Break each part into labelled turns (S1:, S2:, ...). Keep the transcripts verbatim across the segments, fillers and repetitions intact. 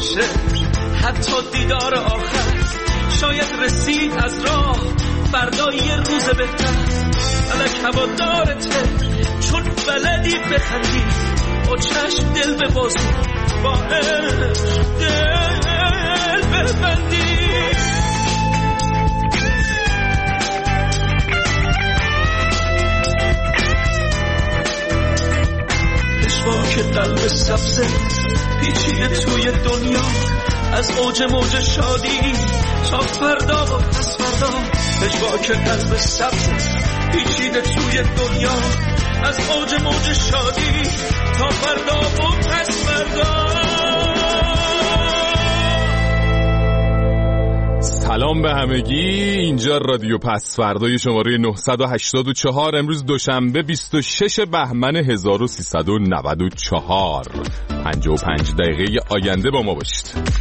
S1: باشه، حتی دیدار آخر شاید رسید از راه فردا یه روز بهتر. الک هوادارته چون بلدی بخندی، با چشم دل ببازی، با عشق دل ببندی. که قلب سبزه پیچیده توی دنیا، از اوج موج شادی تا فردا و پس فردا. پژواک قلب سبزه پیچیده توی دنیا، از اوج موج شادی تا فردا و پس فردا.
S2: سلام به همگی، اینجا رادیو پس فردای شماره نهصد و هشتاد و چهار. امروز دوشنبه بیست و شش بهمن هزار و سیصد و نود و چهار. پنجاه و پنج دقیقه آینده با ما باشید.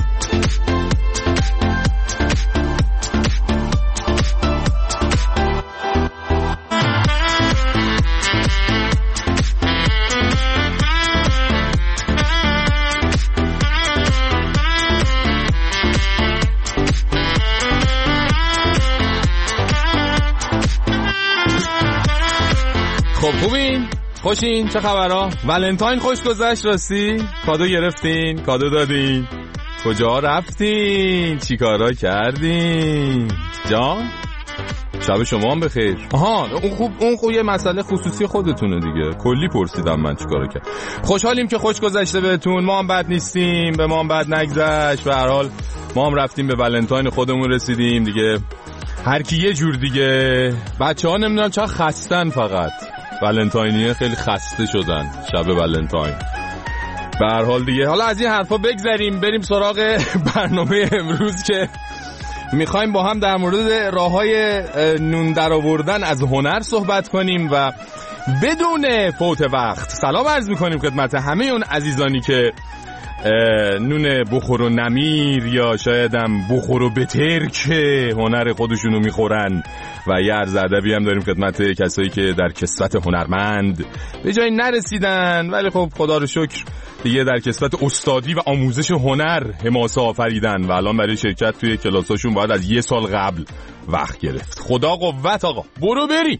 S2: خب خوبین؟ خوشین؟ چه خبرها؟ ولنتاین خوش گذشت راستی؟ کادو گرفتین؟ کادو دادین؟ کجا رفتین؟ چی کارا کردین؟ جان؟ شب شما هم بخیر. آها اون خوب اون خوب یه مسئله خصوصی خودتونه دیگه. کلی پرسیدم من چی کارا کردم. خوشحالیم که خوش گذشته بهتون. ما هم بد نیستیم، به ما هم بد نگذشت. به هر حال ما هم رفتیم به ولنتاین خودمون رسیدیم دیگه. هر کی یه جور دیگه. بچه‌ها نمیدونم چرا خستن، فقط ولنتاینیه خیلی خسته شدن شب ولنتاین. به هر حال دیگه حالا از این حرفا بگذریم، بریم سراغ برنامه امروز که میخوایم با هم در مورد راههای نون در آوردن از هنر صحبت کنیم و بدون فوت وقت سلام عرض میکنیم خدمت همه اون عزیزانی که نون بخور و نمیر یا شایدم بخور و بترک هنر خودشونو میخورن و یه عرض ادبی هم داریم خدمت کسایی که در کسوت هنرمند به جایی نرسیدن ولی خب خدا رو شکر دیگه در کسوت استادی و آموزش هنر حماسه آفریدن و الان برای شرکت توی کلاساشون باید از یه سال قبل وقت گرفت. خدا قوت آقا، برو بری.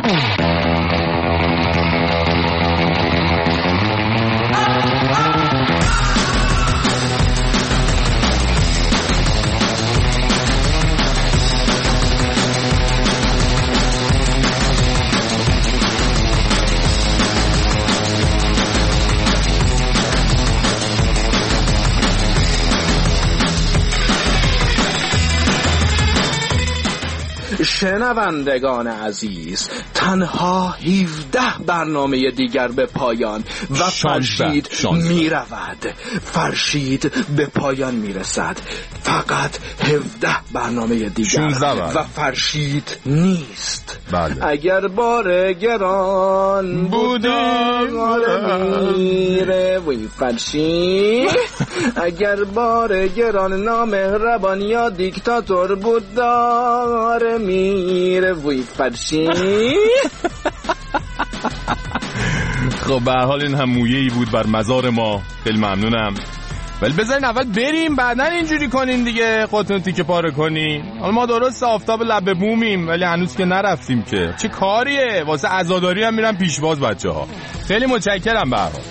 S3: شنوندگان عزیز، تنها هفده برنامه دیگر به پایان و فرشید می رود. فرشید به پایان می رسد. فقط هفده برنامه دیگر و فرشید نیست.
S2: بله.
S3: اگر بار گران بوده میره وی فرشید. اگر بار گران نامهربان یا دیکتاتور بود داره میره وی فرشید.
S2: خب به هر حال این هم مویه‌ای بود بر مزار ما. خیلی ممنونم. ولی بذارین اول بریم بعدن اینجوری کنین دیگه، خودتون تیکه پاره کنین. حالا ما درست آفتاب لب بومیم ولی هنوز که نرفتیم که. چه کاریه؟ واسه عزاداری هم میرن پیشواز بچه‌ها. خیلی متشکرم به هر حال.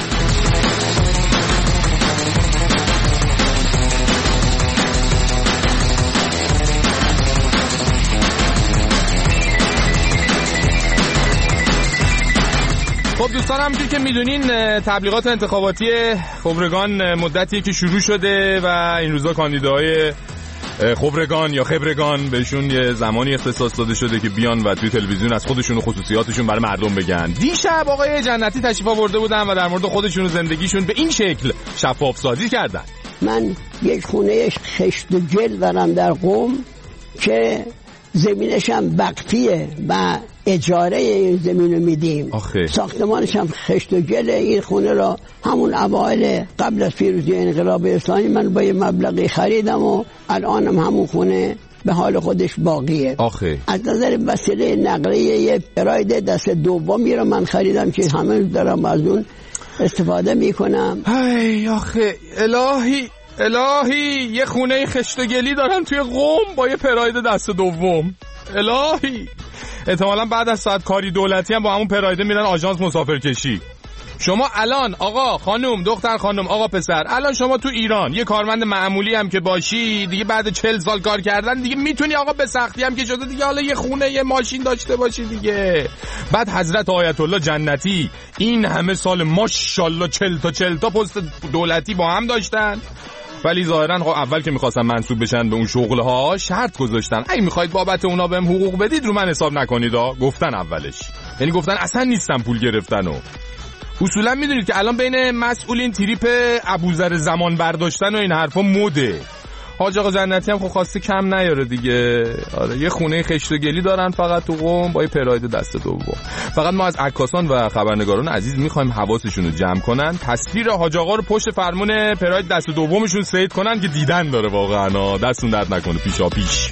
S2: خب دوستان، همونجوری که میدونین تبلیغات انتخاباتی خبرگان مدتیه که شروع شده و این روزا کاندیداهای خبرگان یا خبرگان بهشون یه زمانی اختصاص داده شده که بیان و توی تلویزیون از خودشون و خصوصیاتشون برای مردم بگن. دیشب آقای جنتی تشریف آورده بودن و در مورد خودشون و زندگیشون به این شکل شفاف سازی کردن.
S4: من یک خونه خشت و جل دارم در قم که زمینش هم وقفیه و اجاره این زمین رو میدیم. ساختمانش هم خشت و گله. این خونه را همون اوایل قبل از پیروزی انقلاب اسلامی من با یه مبلغی خریدم و الانم همون خونه به حال خودش باقیه.
S2: آخه.
S4: از نظر وسیله نقلیه یه پراید دست دومی رو من خریدم که همه دارم از اون استفاده میکنم.
S2: ای آخه الهی الهی یه خونه خشت و گلی دارن توی قم با یه پراید دست دوم. الهی احتمالاً بعد از ساعت کاری دولتی هم با همون پرایده میرن آژانس مسافرکشی. شما الان آقا خانم دختر خانم آقا پسر الان شما تو ایران یه کارمند معمولی هم که باشی دیگه بعد چهل سال کار کردن دیگه میتونی آقا به سختی هم که شده دیگه حالا یه خونه یه ماشین داشته باشی دیگه. بعد حضرت آیت الله جنتی این همه سال ماشاءالله چهل تا چهل تا پست دولتی با هم داشتن، ولی ظاهرا خب اول که میخواستن منصوب بشن به اون شغلها شرط گذاشتن اگه میخواید بابت اونا بهم حقوق بدید رو من حساب نکنید ها. گفتن اولش، یعنی گفتن اصلا نیستم پول گرفتن. و اصولا میدونید که الان بین مسئولین تریپ ابوذر زمان برداشتن و این حرفا مده. حاج آقا جنتی هم خب خواسته کم نیاره دیگه. آره یه خونه خشت و گلی دارن فقط تو قم با یه پراید دست دوم. فقط ما از عکاسان و خبرنگاران عزیز میخوایم حواسشون رو جمع کنن، تصویر حاج آقا رو پشت فرمون پراید دست دومشون سید کنن که دیدن داره واقعا. دستون درد نکنه پیشا پیش.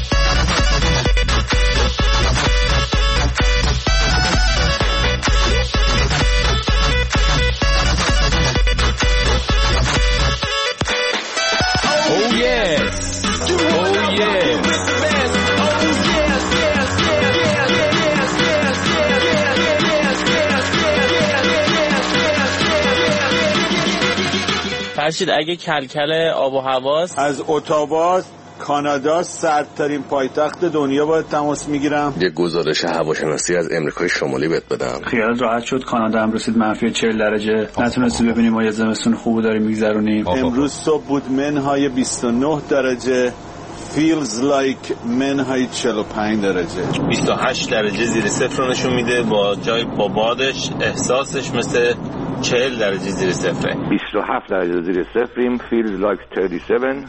S5: فرشید اگه کلکل آب و هواست
S6: از اتاوا کانادا سردترین پایتخت دنیا باید تماس میگیرم.
S7: یه گزارش هواشناسی از امریکای شمالی بهت بدم.
S8: خیالت راحت شد کانادا هم رسید منفی چهل درجه. نتونستی ببینیم ما یه زمستون خوب داریم میگذرونیم.
S6: امروز صبح بود منهای بیست و نه درجه، feels like منهای چهل و پنج درجه.
S9: بیست و هشت درجه زیر صفر رو نشون میده، با جای با بادش احساسش مثل چهل درجه زیر صفره.
S10: بیست و هفت درجه زیر صفریم، feels like سی و هفت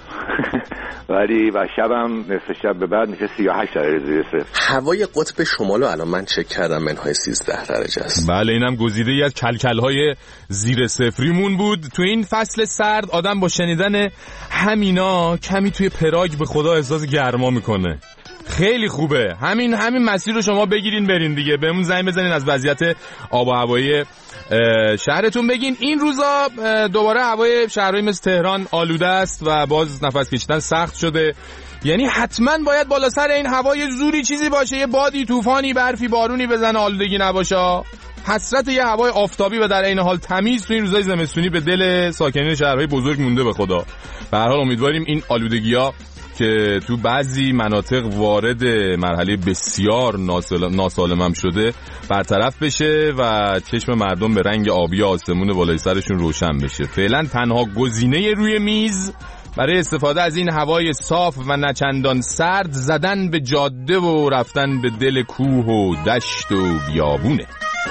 S10: ولی و شبم نصف شب به بعد میشه سی و هشت درجه زیر صفر.
S7: هوای قطب شمال الان من چک کردم منهای سیزده درجه است.
S2: بله اینم گزیده‌ای از کلکل‌های زیر صفریمون بود. تو این فصل سرد آدم با شنیدن همینا کمی توی پراگ به خدا احساس گرما میکنه. خیلی خوبه. همین همین مسیر رو شما بگیرین برین دیگه. بهمون زنگ بزنین از وضعیت آب و هوایی شهرتون بگین. این روزا دوباره هوای شهرهای مثل تهران آلوده است و باز نفس کشیدن سخت شده. یعنی حتما باید بالا سر این هوای زوری چیزی باشه، یه بادی، طوفانی، برفی، بارونی بزنه، آلودگی نباشه. حسرت یه هوای آفتابی و در عین حال تمیز تو این روزای زمستونی به دل ساکنین شهرهای بزرگ مونده به خدا. به هر حال امیدواریم این آلودگی‌ها که تو بعضی مناطق وارد مرحله بسیار ناسالم هم شده برطرف بشه و چشم مردم به رنگ آبی آسمون بالای سرشون روشن بشه. فعلا تنها گزینه روی میز برای استفاده از این هوای صاف و نچندان سرد زدن به جاده و رفتن به دل کوه و دشت و بیابونه.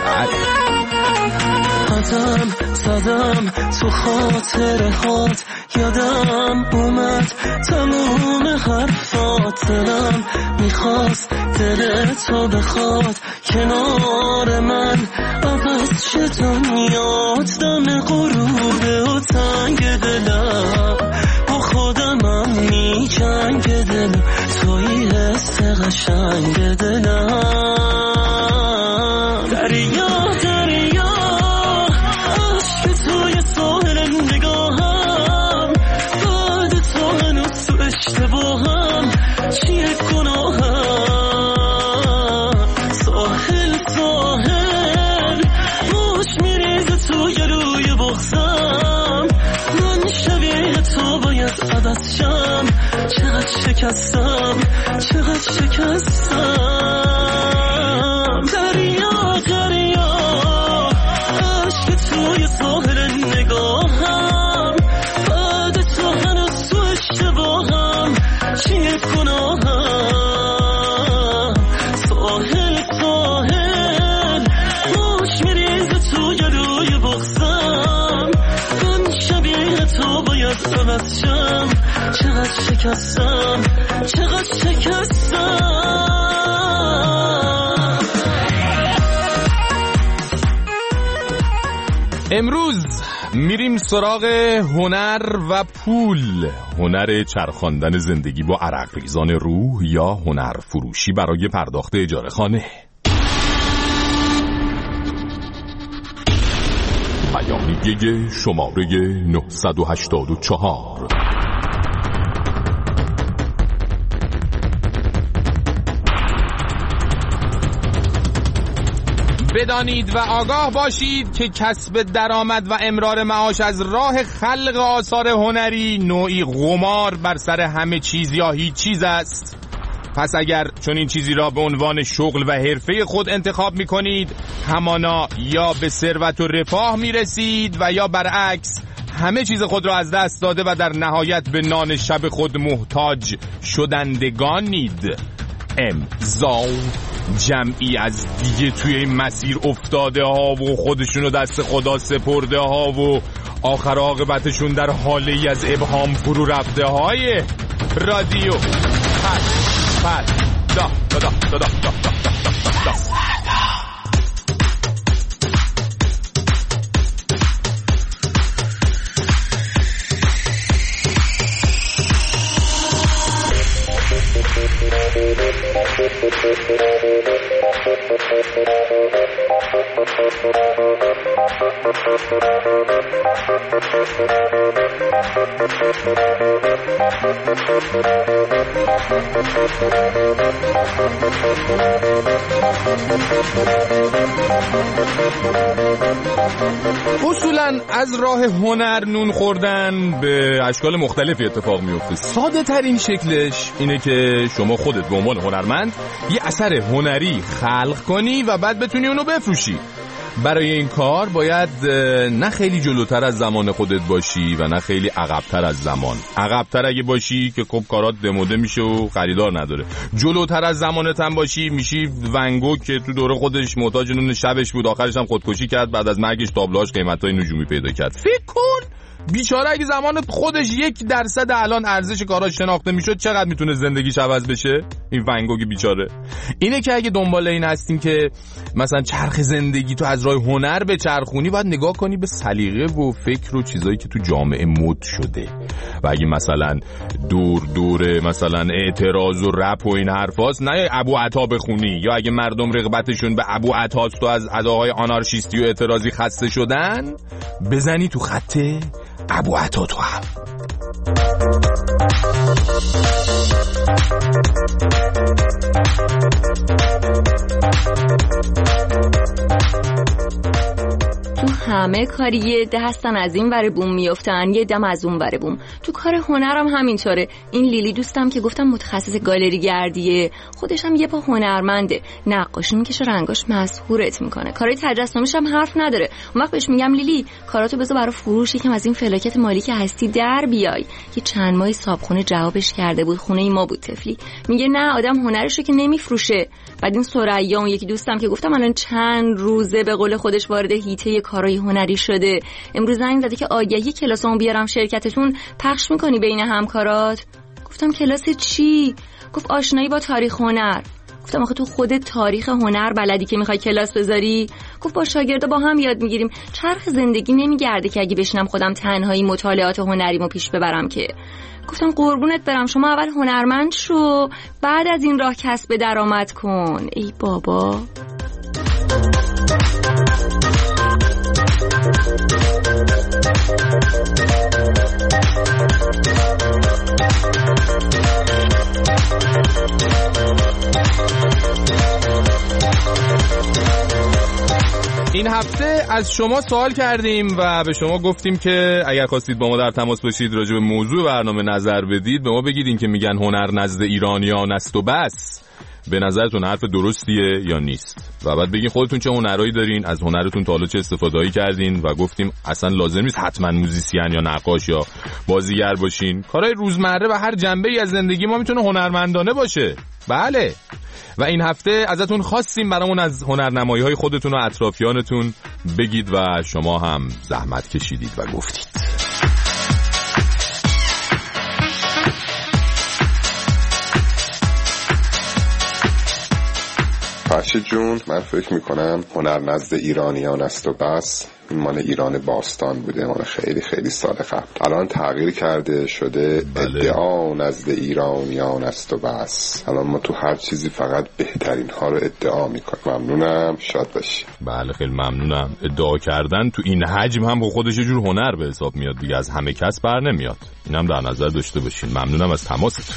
S1: قدم زدم تو خاطره هات، یادم اومد تموم حرفات، دلم میخواست دل تو بخواد کنار من، عوض چه دنیات دم غروبه و تنگ دلم، با خودمم میجنگ دلم، توی حس قشنگ دلم. دریا دریا عشق توی ساحل نگاهم، بعد تو هنوز تو اشتباهم، چیه گناهم؟ ساحل ساحل موش میریزه توی روی بغزم، من شبیه تو باید عوض شم، چقدر شکستم چقدر شکستم. دریا دریا عشق توی ساحل نگاهم، بعد تو هنوز تو اشتباهم، چیه گناهم؟ ساحل ساحل موش میریزه توی روی بغزم، من شبیه تو باید عوض شم، چقدر شکستم چقدر شکستم.
S2: امروز میریم سراغ هنر و پول، هنر چرخاندن زندگی با عرق ریزان روح یا هنر فروشی برای پرداخت اجاره خانه.
S11: بیانیه شماره نهصد و هشتاد و چهار.
S2: بدانید و آگاه باشید که کسب درآمد و امرار معاش از راه خلق آثار هنری نوعی قمار بر سر همه چیز یا هیچ چیز است. پس اگر چون این چیزی را به عنوان شغل و حرفه خود انتخاب می کنید، همانا یا به ثروت و رفاه می رسید و یا برعکس همه چیز خود را از دست داده و در نهایت به نان شب خود محتاج شدندگانید. امضا جمعی از دیگه توی این مسیر افتاده ها و خودشونو دست خدا سپرده ها و آخر عاقبتشون در حاله ای از ابهام فرو رفته های رادیو پس پس دا دا دا دا دا دا دا دا دا. اصولاً از راه هنر نون خوردن به اشکال مختلفی اتفاق میفته. ساده ترین شکلش اینه که شما خودت به عنوان هنرمند یه اثر هنری خلق کنی و بعد بتونی اونو بفروشی. برای این کار باید نه خیلی جلوتر از زمان خودت باشی و نه خیلی عقبتر از زمان. عقبتر اگه باشی که خب کارات دموده میشه و خریدار نداره. جلوتر از زمانت هم باشی میشی ونگو که تو دوره خودش محتاج نون شبش بود، آخرش هم خودکشی کرد، بعد از مرگش تابلوهاش قیمتای نجومی پیدا کرد. فکر کن بیچاره اگه زمان خودش یک درصد الان ارزش کاراش شناخته میشد چقدر میتونه زندگیش عوض بشه. این ونگوگ بیچاره. اینه که اگه دنبال این هستین که مثلا چرخ زندگی تو از راه هنر به چرخونی، باید نگاه کنی به سلیقه و فکر و چیزایی که تو جامعه مد شده. و اگه مثلا دور دوره مثلا اعتراض و رپ و این حرفاست، نه ابو عطا بخونی، یا اگه مردم رغبتشون به ابو عطاست و از اداهای آنارشیستی و اعتراضی خسته شدن، بزنی تو خط ابو عطا تو هم.
S12: همه کاری یه ده هستن از این ور بوم میافتن، یه دم از اون ور بوم. تو کار هنرم همینطوره. این لیلی دوستم که گفتم متخصص گالری گردیه، خودش هم یه پا هنرمنده، نقاشی میکشه، رنگاش مسحورت میکنه، کارهای تجسمیش هم حرف نداره. اون وقت بهش میگم لیلی کاراتو بذار برای فروش، یکم از این فلاکت مالی که هستی در بیای. یه چند ماهی صابخونه جوابش کرده بود، خونه ای ما بود تفلی. میگه نه آدم هنرشو که نمیفروشه. بعد این ثریا اون یکی دوستم که گفتم الان چند روزه به قول خودش وارد هیته کارهای هنری شده، امروز زنگ زده که آگهی کلاسامو بیارم شرکتتون پخش میکنی بین همکارات. گفتم کلاس چی؟ گفت آشنایی با تاریخ هنر. گفتم آخه تو خودت تاریخ هنر بلدی که میخوای کلاس بذاری؟ گفت با شاگردا با هم یاد میگیریم. چرخ زندگی نمیگرده که اگه بشینم خودم تنهایی مطالعات هنریمو پیش ببرم که. گفتم قربونت برم، شما اول هنرمند شو، بعد از این راه کسب درآمد کن. ای بابا.
S2: این هفته از شما سوال کردیم و به شما گفتیم که اگر خواستید با ما در تماس باشید راجع به موضوع برنامه نظر بدید، به ما بگید این که میگن هنر نزد ایرانیان است و بس، به نظرتون حرف درستیه یا نیست؟ و بعد بگین خودتون چه هنرهایی دارین، از هنرتون تا حالا چه استفاده‌ای کردین و گفتیم اصلا لازم نیست حتما موزیسین یا نقاش یا بازیگر باشین. کارهای روزمره و هر جنبه‌ای از زندگی ما میتونه هنرمندانه باشه. بله. و این هفته ازتون خواستیم برامون از هنرنمایی‌های خودتون و اطرافیانتون بگید و شما هم زحمت کشیدید و گفتید.
S7: فرشید جون، من فکر میکنم هنر نزد ایرانیان است و بس
S13: این مال ایران باستان بوده، مال خیلی خیلی سال قبل. الان تغییر کرده شده بله. ادعا نزد ایرانیان است و بس. الان ما تو هر چیزی فقط بهترین ها رو ادعا میکنیم. ممنونم، شاد باشی.
S2: بله خیلی ممنونم. ادعا کردن تو این حجم هم خودش یه جور هنر به حساب میاد دیگه، از همه کس بر نمیاد. اینم در نظر داشته باشین. ممنونم از تماستون.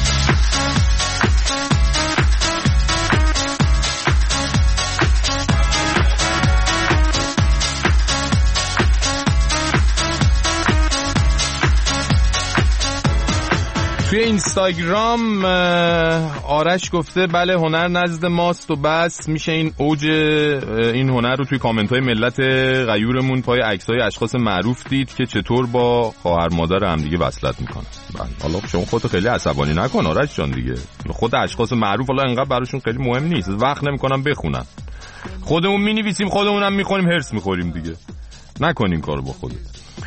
S2: توی اینستاگرام آرش گفته بله هنر نزد ماست و بس. میشه این اوج این هنر رو توی کامنت های ملت غیورمون پای عکس های اشخاص معروف دید که چطور با خواهر مادر هم دیگه وصلت میکنن. حالا شما خودتو خیلی عصبانی نکن آرش جان دیگه، خود اشخاص معروف حالا انقدر براشون خیلی مهم نیست، وقت نمیکنن بخونن. خودمون مینویسیم خودمونم میخونیم هرس میخوریم دیگه، نکنین کارو با خودت.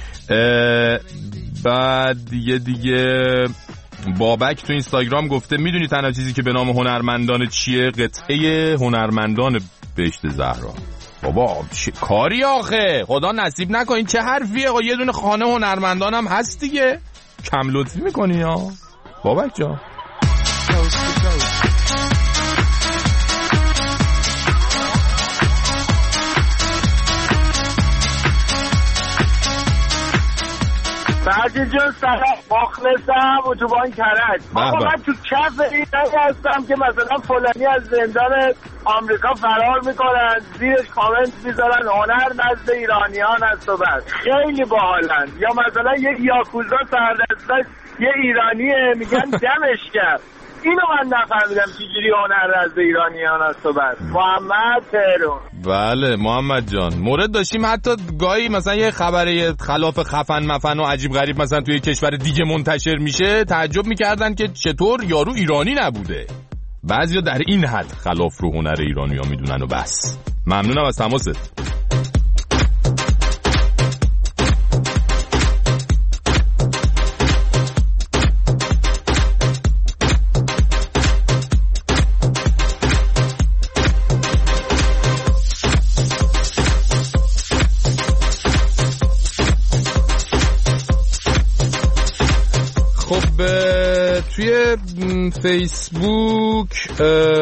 S2: بعد دیگه دیگه بابک تو اینستاگرام گفته میدونی تنها چیزی که به نام هنرمندان چیه؟ قطعه هنرمندان بهشت زهرا. بابا چه کاری آخه، خدا نصیب نکنین. چه حرفیه؟ یه دونه خانه هنرمندان هم هست دیگه، کم لطفی میکنی یا بابک جان؟
S14: فرشید جان سلام، مخلصم اتوبان کرج. آقا من تو کف این هستم که مثلا فلانی از زندان آمریکا فرار میکنن، زیرش کامنت میذارن هنر نزد ایرانیان است و بس. خیلی باحالن. یا مثلا یک یاکوزا سردستش یه ایرانیه میگن دمش کرد. اینو من نفهمیدم چجوری هنر نزد ایرانیان است و بس. محمد تهران.
S2: بله محمد جان، مورد داشتیم حتی گاهی مثلا یه خبری خلاف خفن مفن و عجیب غریب مثلا توی کشور دیگه منتشر میشه، تعجب میکردن که چطور یارو ایرانی نبوده. بعضیا در این حد خلاف رو هنر ایرانی‌ها میدونن و بس. ممنونم از تماست. توی فیسبوک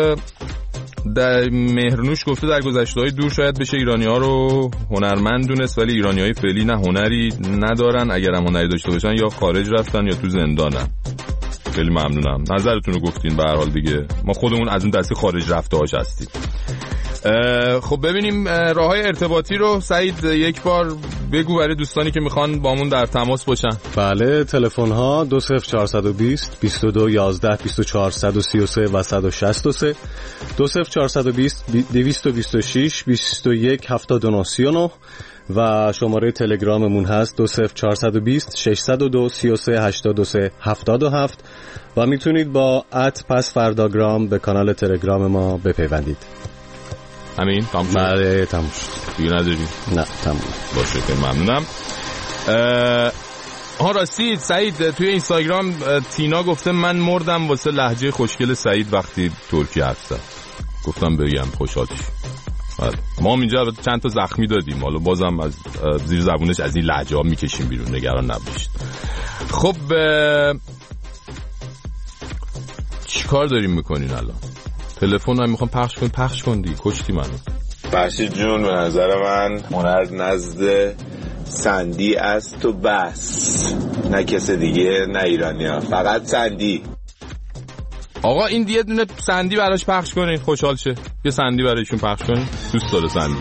S2: در مهرنوش گفته در گذشته‌های دور شاید بشه ایرانی‌ها رو هنرمند دونست، ولی ایرانی‌های فعلی نه هنری ندارن، اگر هم هنری داشته باشن یا خارج رفتن یا تو زندانن. خیلی ممنونم نظرتون رو گفتین. به هر حال دیگه ما خودمون از اون دسته خارج رفته‌هاش هستیم. خب ببینیم راههای ارتباطی رو. سعید یک بار بگو برای دوستانی که میخوان با همون در تماس باشن.
S15: بله تلفن ها دو صفر چهارصد و بیست بیست و دو یازده بیست و چهار صد و سی و سه و صد و شصت و سه، دو صفر چهارصد و بیست دویست و بیست و شش بیست و یک هفتاد و نه سی و نه و شماره تلگراممون هست دو صفر چهارصد و بیست ششصد و دو سی و سه هشتاد و سه هفتاد و هفت و میتونید با ات پس فرداگرام به کانال تلگرام ما بپیوندید.
S2: همین تموم شد؟
S15: بله تموم شد.
S2: دیگه نداری؟
S15: نه تموم
S2: باشه که ممنونم. ها راستی سعید توی اینستاگرام تینا گفته من مردم واسه لهجه خوشگل سعید وقتی ترکی حرف زد. گفتم بگم خوشحال شی. ما هم اینجا چند تا زخمی دادیم، حالا بازم از زیر زبونش از این لهجه ها میکشیم بیرون، نگران نباشید. خب چی کار داریم میکنین الان؟ تلفن هم میخوام پخش کن پخش کن دی کشتی منو.
S9: فرشید جون به نظر من هنر نزد سندی است و بس، نه کس دیگه، نه ایرانی ها، فقط سندی.
S2: آقا این دیگه دونه سندی براش پخش کنین خوشحال شه. یه سندی برایشون پخش کنین، دوست داره سندی.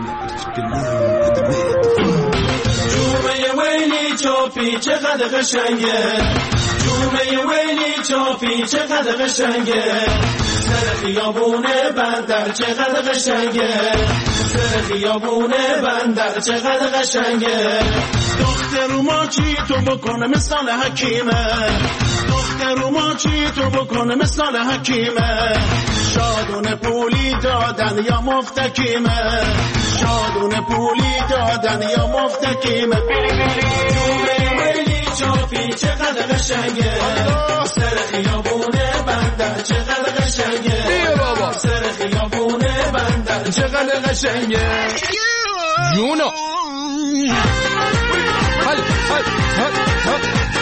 S1: جومه ویلی چاپی چقدر قشنگه، جومه ویلی چاپی چقدر قشنگه، سر خیابونه بندر چقدر قشنگه، سر خیابونه بندر چقدر قشنگه. دختر ما چی تو بکنه مثال حکیمه، دختر ما چی تو بکنه مثال حکیمه، شادون پولی دادن یا مفتکیمه، شادون پولی دادن یا مفتکیمه. جومه ویلی چاپی چقدر قشنگه، سر خیابونه بندر چقدر قشنگه، سر خیابونه بندر چقدر قشنگه.
S2: جونو هل هل هل هل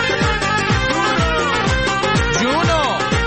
S2: جونو.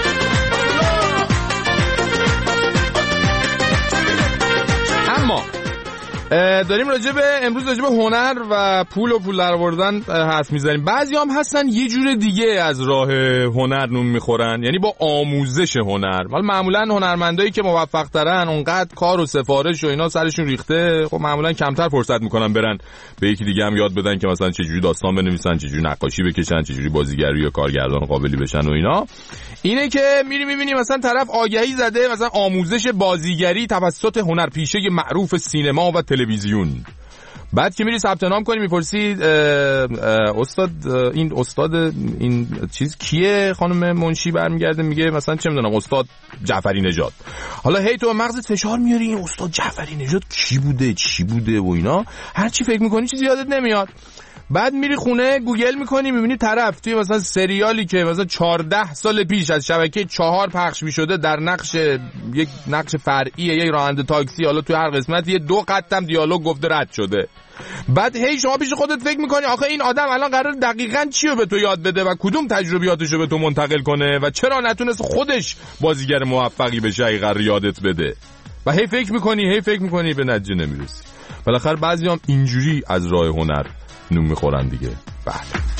S2: اما داریم راجع به امروز راجع به هنر و پول و پول درآوردن حرف میزنیم. بعضی هم هستن یه جور دیگه از راه هنر نون میخورن، یعنی با آموزش هنر. حالا معمولا هنرمندایی که موفق ترن اونقدر کار و سفارش و اینا سرشون ریخته، خب معمولا کمتر فرصت میکنن برن به یکی دیگه هم یاد بدن که مثلا چه جوری داستان بنویسن، چه جوری نقاشی بکشن، چه جوری بازیگری یا کارگردان قابلی بشن و اینا. اینه که میری میبینی مثلا طرف آگهی زده مثلا آموزش بازیگری توسط هنرپیشه معروف سینما و تلویزیون. بعد که میری ثبت نام کنی میپرسی استاد این استاد این چیز کیه؟ خانم منشی برمیگرده میگه مثلا چه میدونم استاد جعفری نژاد. حالا هی تو مغزت فشار میاری این استاد جعفری نژاد کی بوده چی بوده و اینا، هر چی فکر میکنی چیزی یادت نمیاد. بعد میری خونه گوگل میکنی میبینی طرف توی مثلا سریالی که مثلا چهارده سال پیش از شبکه چهار پخش میشده در نقش یک نقش فرعی یک راننده تاکسی، حالا توی هر قسمت یه دو خطم دیالوگ گفته رد شده. بعد هی شما پیش خودت فکر میکنی آخه این آدم الان قرار دقیقاً چی رو به تو یاد بده و کدوم تجربیاتش رو به تو منتقل کنه و چرا نتونست خودش بازیگر موفقی بشه اگه قرار یادت بده. و هی فکر میکنی هی فکر میکنی به نتیجه نمیرسی. بالاخره بعضیام اینجوری از راه هنر نون میخورن دیگه. بله.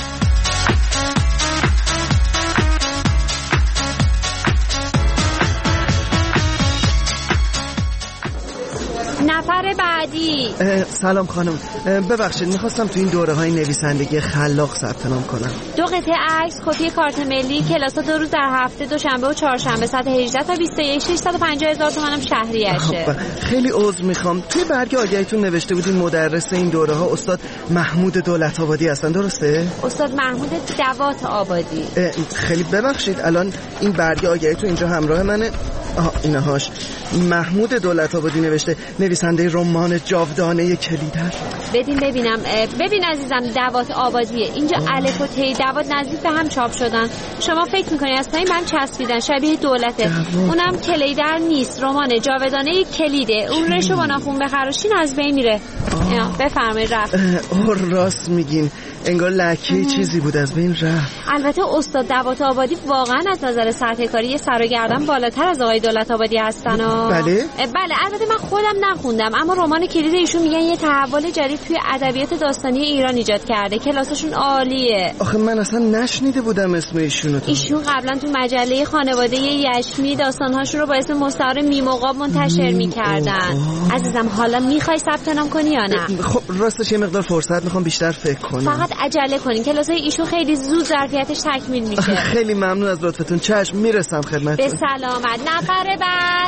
S16: نفر بعدی.
S17: سلام خانم، ببخشید میخواستم تو این دوره های نویسندگی خلاق ثبت نام کنم.
S16: دو قطعه عکس، کپی کارت ملی، کلاس دو روز در هفته، دوشنبه و چهارشنبه ساعت هجده تا بیست و یک، ششصد و پنجاه هزار تومانم شهریشه.
S17: خیلی عذر میخوام، توی برگ آگهیتون نوشته بودین مدرس این دوره ها استاد محمود دولت آبادی هستن، درسته؟
S16: استاد محمود دوات آبادی.
S17: خیلی ببخشید الان این برگ آگهیتون اینجا همراه منه. آها اینهاش محمود دولت آبادی نوشته، نویسنده رمان جاودانه کلیدر.
S16: بدین ببینم. ببین عزیزم دوات آبادیه، اینجا الف و ت دوات نزدیک به هم چاپ شدن. شما فکر میکنی از پایین من چسبیدن شبیه دولته. اونم کلیدر نیست، رمان جاودانه کلیده. اون رشو با ناخون بخراشین از بین میره. بفرمایید رفت.
S17: اور راست میگین، انگار لکه چیزی بود از بین رفت.
S16: البته استاد دوات آبادی واقعا از نظر سطح کاری یه سر و گردن بالاتر از آقای دولت آبادی هستن.
S17: بله
S16: بله البته من خودم نخوندم، اما رمان کلید ایشون میگن یه تحول جدید توی ادبیات داستانی ایران ایجاد کرده. کلاسشون عالیه.
S17: آخه من اصلا نشنیده بودم اسم ایشونو.
S16: ایشون قبلا تو مجله خانواده یشمی داستانهاشون رو با اسم مستعار میموقاب منتشر میکردن. عزیزم حالا میخوای ثبت نام کنی یا نه؟
S17: خب راستش یه مقدار فرصت میخوام بیشتر فکر کنم.
S16: فقط عجله کنین، کلاسای ایشون خیلی زود ظرفیتش تکمیل میشه.
S17: خیلی ممنون از لطفتون. چشم میرسم خدمتتون.
S16: به سلامت. نفر بعد.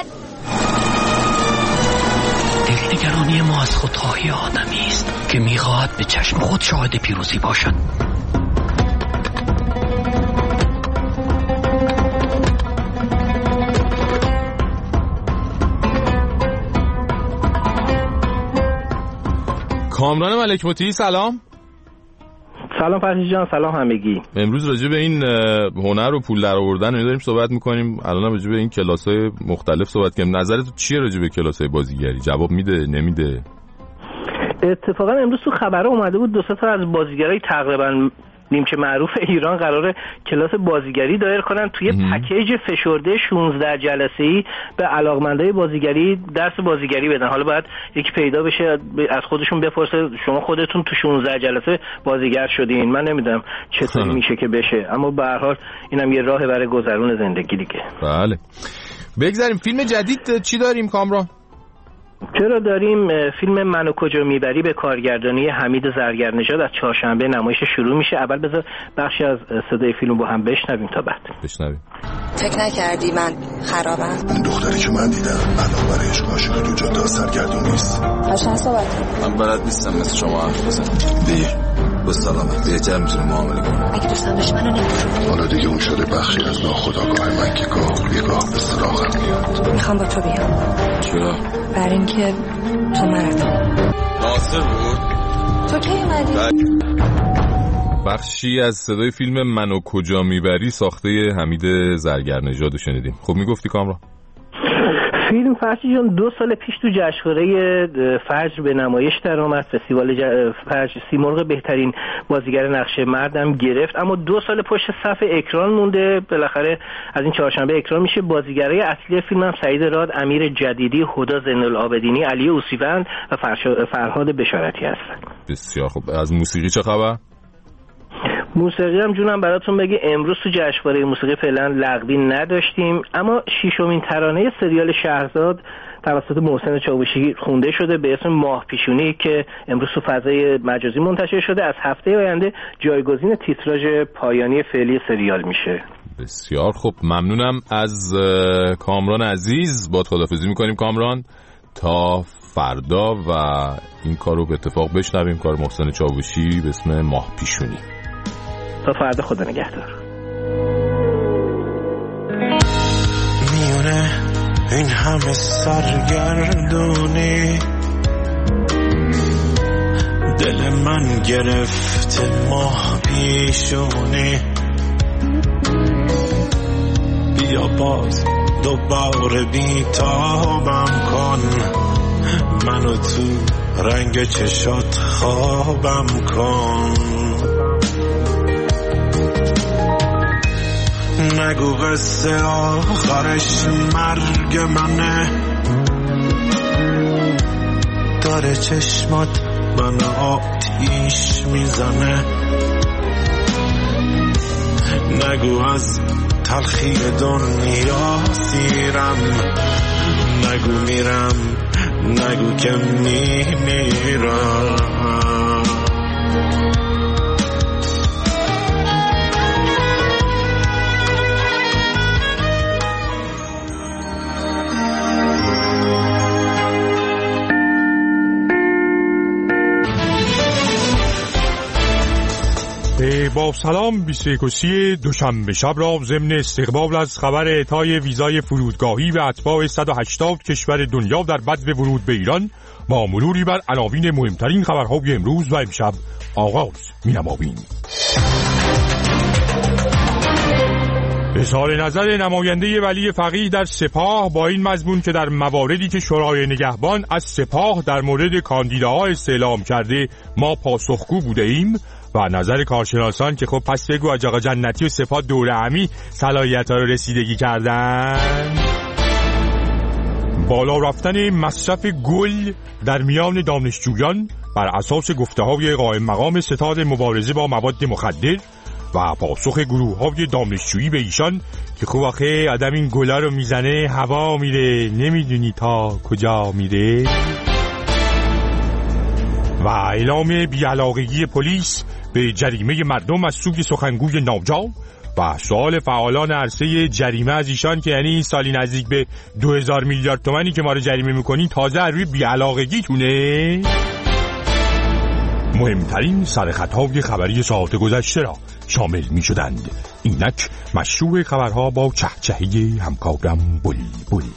S18: دلنگرانی ما از خودخواهی آدمی است که میخواهد به چشم خود شاهد پیروزی باشد.
S2: کامران ملک مطیعی سلام.
S19: سلام فرشید جان، سلام همگی.
S2: امروز راجع به این هنر و پول درآوردن داریم صحبت می‌کنیم. الان راجع به این کلاس‌های مختلف صحبت کنیم. نظرت چیه راجع به کلاس‌های بازیگری؟ جواب میده نمیده؟
S19: اتفاقا امروز تو خبرها اومده بود دو سه تا از بازیگرای تقریبا نیمچه معروف ایران قراره کلاس بازیگری دایر کنن توی پکیج فشرده شانزده جلسه‌ای به علاقمندای بازیگری درس بازیگری بدن. حالا باید یکی پیدا بشه از خودشون بپرسه شما خودتون تو شانزده جلسه بازیگر شدین؟ من نمیدونم چطوری میشه که بشه، اما به هر حال اینم یه راه برای گذرون زندگی دیگه.
S2: بله بگذاریم. فیلم جدید چی داریم کامران؟
S19: چرا داریم فیلم منو کجا میبری به کارگردانی حمید زرگرنژاد از چهارشنبه نمایش شروع میشه. اول بذار بخشی از صدای فیلم با هم بشنویم تا بعد.
S2: بشنویم.
S20: فکر نکردی من خرابم؟
S13: اون دختری که من دیدم الان برای عشق عاشق دو جدا سرگردون نیست.
S20: قشنگ صحبت.
S9: من بلد نیستم مثل شما حرف بزنم. دیر با سلامت بهتر میتونی معامله کنم.
S20: اگه دوستم داشت منو نمی‌فروخت.
S13: حالا دیگه اون شده بخشی از ناخودآگاه من که گاه به گاه به سراغم میاد.
S20: میخوام با تو بیام.
S9: چرا؟
S20: برای اینکه تو مردی.
S9: ناصر بود؟
S20: تو کی اومدی؟
S2: بخشی از صدای فیلم منو کجا میبری ساخته حمید زرگرنژاد رو شنیدیم. خب میگفتی کامران؟
S19: فیلم فرشی جان دو سال پیش تو جشنواره فجر به نمایش در آمد. فستیوال ج... فجر سیمرغ بهترین بازیگر نقش مردم گرفت، اما دو سال پشت صف اکران مونده. بالاخره از این چهارشنبه اکران میشه. بازیگرای اصلی فیلم هم سعید راد، امیر جدیدی، هدا زین‌العابدینی، علی اوسیوند و فرش... فرهاد بشارتی هستن.
S2: بسیار خوب. از موسیقی چه خبر؟
S19: موسیقی هم جونم براتون بگه امروز تو جشنواره موسیقی فعلا لغوی نداشتیم، اما ششمین ترانه سریال شهرزاد توسط محسن چاوشی خونده شده به اسم ماه پیشونی که امروز تو فضای مجازی منتشر شده. از هفته آینده جایگزین تیتراژ پایانی فعلی سریال میشه.
S2: بسیار خوب، ممنونم از کامران عزیز. با خداحافظی میکنیم کامران تا فردا و این کارو به اتفاق بشنویم، کار محسن چاوشی به اسم ماه پیشونی.
S19: تا فردا، خدا نگهدار.
S1: میونه این همه سرگردونی دل من گرفته ماه پیشونی، بیا باز دوباره بیتابم کن، منو تو رنگ چشات خوابم کن. نگو قصه آخرش مرگ منه، داره چشمات من آتیش میزنه. نگو از تلخی دنیا سیرم، نگو میرم، نگو که میمیرم.
S21: با سلام، بیست و یکم دوشنبه شب را ضمن استقبال از خبر اعطای ویزای فرودگاهی به اتباع صد و هشتاد کشور دنیا در بدو ورود به ایران با مروری بر عناوین مهمترین خبرهای امروز و امشب آغاز می‌نماییم. اظهار نظر نماینده ولی فقیه در سپاه با این مضمون که در مواردی که شورای نگهبان از سپاه در مورد کاندیداها استعلام کرده ما پاسخگو بوده ایم و نظر کارشناسان که خب پس بگو آج آقا جنتی و سپاه دوره همی صلاحیت ها رو رسیدگی کردن. بالا رفتن مصرف گل در میان دانشجویان بر اساس گفته های قائم مقام ستاد مبارزه با مواد مخدر و پاسخ گروه های دانشجویی به ایشان که خب آخه آدم این گلا رو میزنه هوا میره نمیدونی تا کجا میره. و اعلام بیعلاقگی پلیس به جریمه مردم از سوی سخنگوی ناجا و سوال فعالان عرصه جریمه از ایشان که یعنی سالی نزدیک به دو هزار میلیارد تومانی که ما رو جریمه میکنین تازه روی بیعلاقگی تونه. مهمترین سرخطهای خبری ساعت گذشته را شامل می شدند. اینک مشروع خبرها با چهچهی همکارم بلی بلی.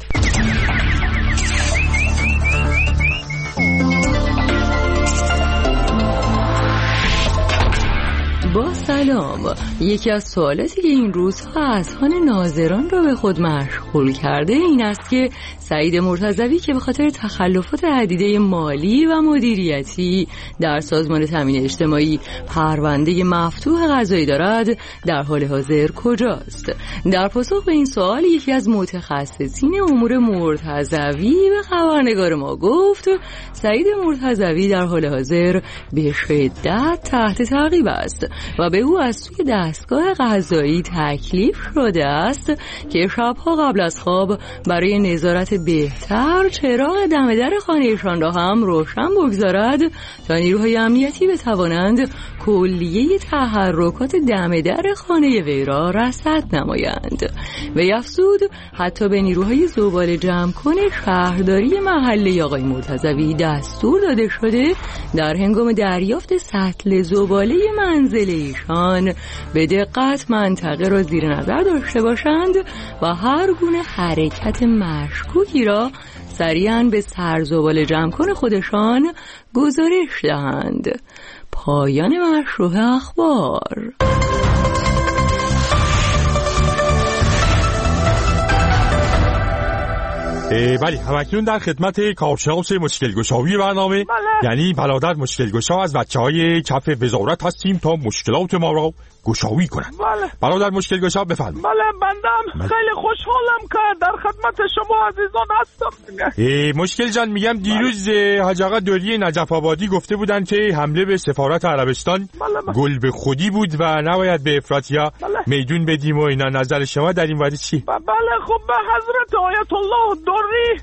S12: با سلام. یکی از سوالاتی که این روزها اذهان ناظران را به خود مشغول کرده این است که سعید مرتضوی که به خاطر تخلفات عدیده مالی و مدیریتی در سازمان تامین اجتماعی پرونده مفتوح قضایی دارد در حال حاضر کجاست؟ در پاسخ به این سوال یکی از متخصصین امور مرتضوی به خبرنگار ما گفت سعید مرتضوی در حال حاضر به شدت تحت تعقیب است و به او از سوی دستگاه قضایی تکلیف شده است که شبها قبل از خواب برای نظارت بهتر چراغ دم در خانه‌شان را هم روشن بگذارد تا نیروهای امنیتی بتوانند کلیه تحرکات دم در خانه وی را رصد نمایند. وی افزود حتی به نیروهای زباله جمع کن شهرداری محله آقای مرتضوی دستور داده شده در هنگام دریافت سطل زباله منزل ایشان به دقت منطقه را زیر نظر داشته باشند و هر گونه حرکت مشکوکی را سریعاً به سرزباله جمع کن خودشان گزارش دهند. پایان مشروع اخبار.
S21: بله همکنون در خدمت کارشناس مشکل گشایی برنامه
S14: بله.
S21: یعنی برادر مشکل گشا از بچه های کف وزارت هستیم تا مشکلات ما را گشایی کنند.
S14: بله.
S21: برادر مشکل گشا بفرمایید.
S14: بله بندم بله. خیلی خوشحالم که در خدمت شما عزیزان هستم.
S21: مشکل جان میگم دیروز حاج آقا دوری نجف آبادی گفته بودن که حمله به سفارت عربستان بله بله. گل به خودی بود و نباید به افراطیا بله. میدون بدیم و اینا. نظر شما در این باره چی؟
S14: بله خب به حضرت آیت الله دوری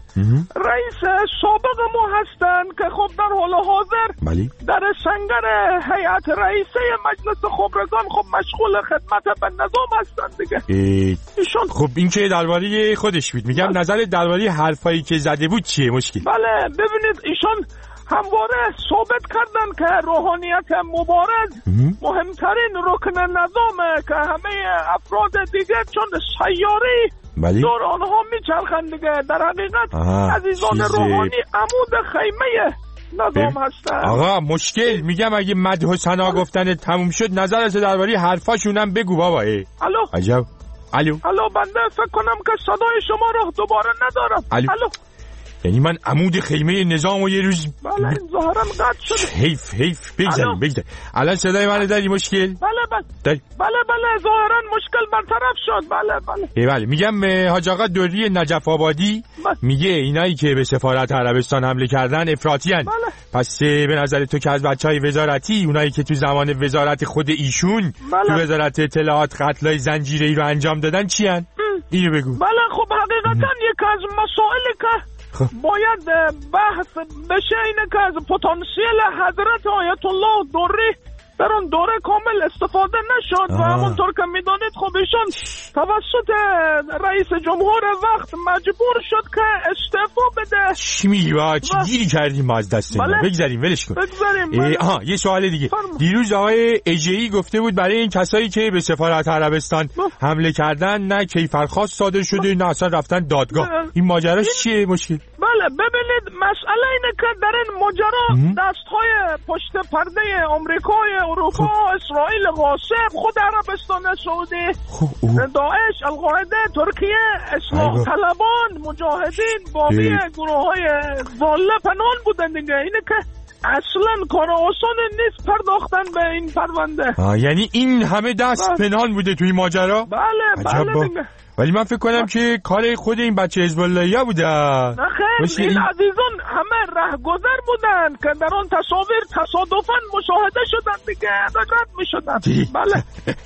S14: رئیس سابق ما هستن که خب در حال حاضر
S21: بله.
S14: در سنگر هیئت رئیسه مجلس خبرگان خب مشغول خدمت به نظام هستن دیگه.
S21: ایشون خب این که درباره خودش بود میگم بله. نظر درباره حرفایی که زده بود چیه مشکل؟
S14: بله ببینید ایشون همواره ثابت کردن که روحانیت مبارز مهمترین رکن نظامه که همه افراد دیگه چون سیاری
S21: بله.
S14: دور آنها میچرخند دیگه. در حقیقت عزیزان چیزه... روحانی عمود خیمه نظام هستن.
S21: آقا مشکل میگم اگه مدح و ثنا گفتن تموم شد نظرت درباره حرفاشونم بگو بابا. ای
S14: الو
S21: عجب. الو
S14: الو بنده فکر کنم که صدای شما رو دوباره ندارم.
S21: الو, الو. یعنی من عمود خیمه نظام و یه روز
S14: بله این ظاهرا قطع شد.
S21: حیف حیف بگذاریم بگذاریم. الان صدای من داری مشکل؟
S14: بله بله داری. بله بله ظاهرا مشکل برطرف شد. بله بله
S21: بله میگم حاج آقا دوری نجف آبادی بله. میگه اینایی که به سفارت عربستان حمله کردن افراطی ان. بله. پس به نظر تو که از بچهای وزارتی اونایی که تو زمان وزارت خود ایشون بله. تو وزارت اطلاعات قتلای زنجیره‌ای رو انجام دادن چی ان؟ اینو بگو.
S14: بله خب حقیقتا یک از مسائلی که باید بحث بشه اینه که از پتانسیل حضرت آیت الله دوری در اون دوره کامل استفاده نشد و همونطور که میدونید خب ایشون توسط رئیس جمهور وقت مجبور شد که استعفا بده.
S21: چی میگی با چی گیری کردیم ما از دست اینا؟ بگذاریم ولش کن.
S14: بگذاریم.
S21: آها یه سوال دیگه فرم. دیروز آقای اژه‌ای گفته بود برای این کسایی که به سفارت عربستان حمله کردن نه کیفرخواست صادر شده نه اصلا رفتن دادگاه. بله. این ماجراش چیه مشکل؟
S14: بله ببینید مسئله اینه که در این ماجرا دست‌های پشت پرده آمریکای اروپا خب. اسرائیل غاصب خود عربستان سعودی خب. داعش القاعده ترکیه اصلاح طلبان مجاهدین باقی گروه‌های ضاله پنهان بودن دیگه. اینه که اصلا کار آسان نیست پرداختن به این پرونده.
S21: یعنی این همه دست بله. پنهان بوده توی ماجرا؟
S14: بله بله دیگه.
S21: ولی من فکر کنم که کار خود این بچه حزب اللهیا بوده.
S14: نه خیر این عزیزان همه رهگذر بودن که در آن تصاویر تصادفاً مشاهده شدن دیگه رد می شدن. بله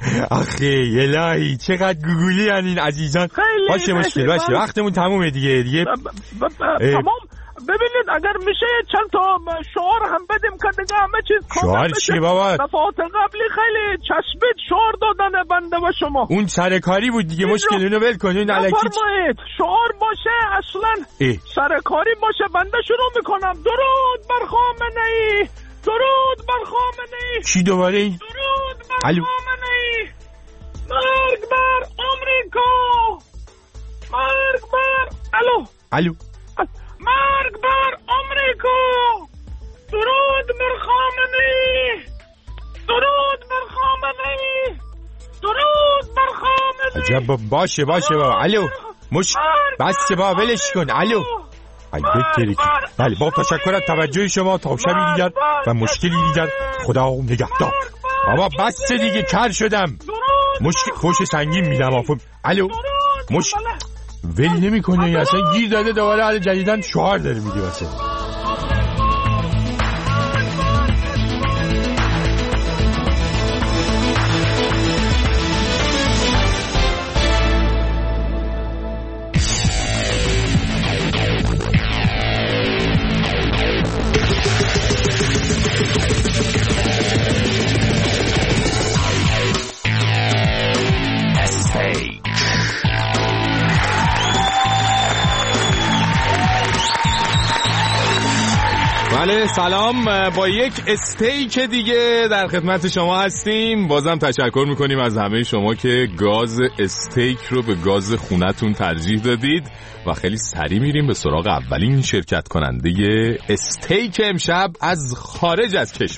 S21: آخه الهی چقدر گوگلی هن این عزیزان. باشه مشکل باشه وقتمون تمومه دیگه دیگه
S14: تمام. ببینید اگر میشه چند تا شعار هم بدیم که دیگه همه چیز
S21: شعار چی بابا؟
S14: دفعات قبلی خیلی چسبید شعار دادن بنده و شما.
S21: اون سرکاری بود دیگه مشکل اینو ول کنین الکی.
S14: نفرمایید شعار باشه اصلا سرکاری باشه. بنده شروع میکنم درود بر خامنه ای درود بر خامنه ای.
S21: چی دوباره این؟
S14: درود بر خامنه ای. مرگ بر آمریکا مرگ بر الو
S21: الو
S14: مرگ بر آمریکا درود بر خامنه‌ای درود بر خامنه‌ای درود بر خامنه‌ای.
S21: عجب باشه باشه بابا. الو مش بس بابا ولش کن. الو بله بله با تشکر از توجه شما تا شبی دیگر و مشکلی دیگر خدا نگهدار. بابا بس دیگه کر شدم. مشکل فوش سنگین میدم آفم. الو مش ول نمی کنه اصلا گیر داده دوباره حال جدیدن شعار داره میدی واسه. بله سلام، با یک استیک دیگه در خدمت شما هستیم. بازم تشکر میکنیم از همه شما که گاز استیک رو به گاز خونتون ترجیح دادید و خیلی سریع میریم به سراغ اولین شرکت کننده استیک امشب از خارج از کشور.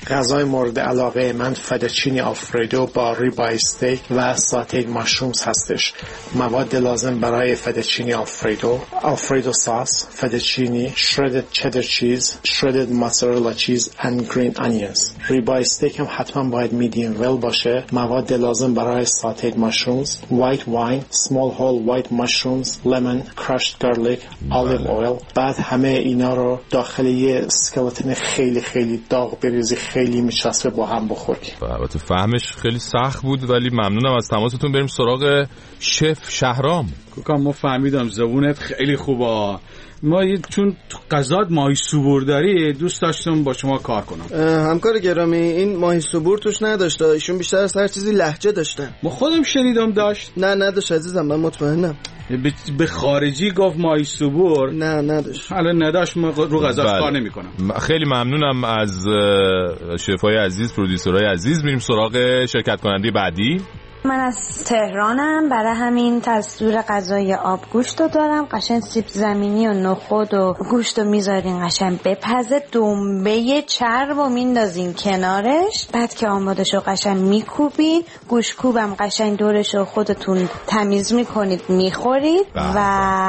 S3: غذای مورد علاقه من فدوچینی آلفردو با ریبای استیک و ساتید ماشرومز هستش. مواد لازم برای فدوچینی آلفردو: آلفردو ساس، فدوچینی، شردد چدر چیز، شردد موتزارلا چیز and green onions. ریبای استیک هم حتما باید میدیم ول باشه. مواد لازم برای ساتید ماشرومز: white wine, small whole white mushrooms, lemon, crushed garlic, olive oil. بعد همه اینا رو داخل یه اسکلتن خیلی خیلی داغ بریزی، خیلی میچسبه با هم بخوری.
S2: البته فهمش خیلی سخت بود ولی ممنونم از تماستون. بریم سراغ شف شهرام.
S22: کوکا ما فهمیدم زبونت خیلی خوبه. ما چون غذات ماهی سوبور داری دوست داشتم با شما کار کنم.
S17: همکار گرامی این ماهی سوبور توش نداشته، ایشون بیشتر از هر چیزی لهجه داشتن.
S22: ما خودم شنیدم داشت.
S17: نه نداشت عزیزم، من مطمئنم.
S22: به خارجی گفت ماهی سوبور؟
S17: نه نداشت.
S22: حالا نداشت، ما رو غذاش کار نمی‌کنم.
S2: خیلی ممنونم از شفای عزیز، پرودیوسرای عزیز. میریم سراغ شرکت کننده بعدی.
S23: من از تهرانم، برای همین تصویر غذای آبگوشت رو دارم. قشنگ سیب زمینی و نخود و گوشت رو میذارین قشنگ بپزه، دنبه چرب رو میندازین کنارش، بعد که آماده شو قشنگ میکوبین، گوشت کوبم قشنگ دورش رو خودتون تمیز میکنید میخورید و